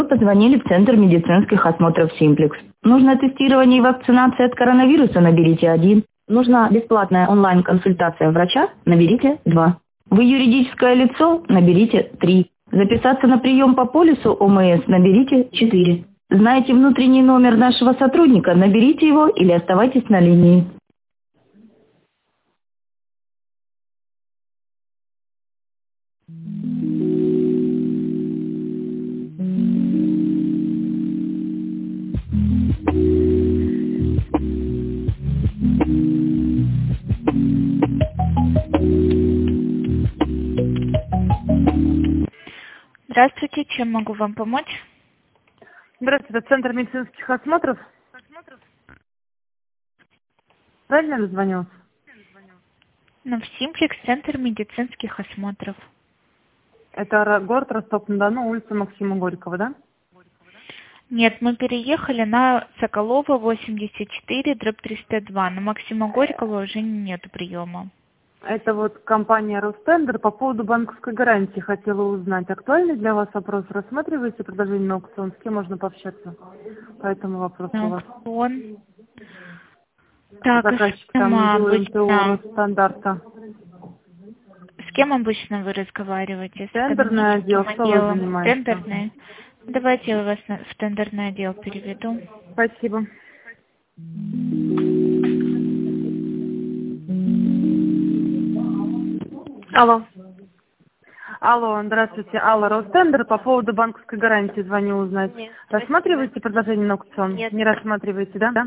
Вы позвонили в Центр медицинских осмотров «Симплекс». Нужно тестирование и вакцинация от коронавируса, наберите 1. Нужна бесплатная онлайн-консультация врача, наберите 2. Вы юридическое лицо, наберите 3. Записаться на прием по полису ОМС, наберите 4. Знаете внутренний номер нашего сотрудника, наберите его или оставайтесь на линии. Здравствуйте, чем могу вам помочь? Здравствуйте, это Центр медицинских осмотров. Правильно ли звоню? Ну, в Симплекс, Центр медицинских осмотров. Это город Ростов-на-Дону, улица Максима Горького, да? Нет, мы переехали на Соколова, 84/302. На Максима Горького уже нету приема. Это вот компания Ростендер. По поводу банковской гарантии хотела узнать. Актуальный для вас вопрос? Рассматриваете предложение на аукцион? С кем можно пообщаться по этому вопросу у вас? Аукцион. Так, Заказчик там МТО Росстандарта. с кем обычно вы разговариваете? С Тендерный отдел, экономическим что вы отделом? занимаетесь? Тендерный? Давайте я вас в тендерный отдел переведу. Спасибо. Алло. Алло, здравствуйте. Алла, Ростендер. По поводу банковской гарантии звоню узнать. Нет. Рассматриваете предложение на аукцион? Нет. Не рассматриваете, да?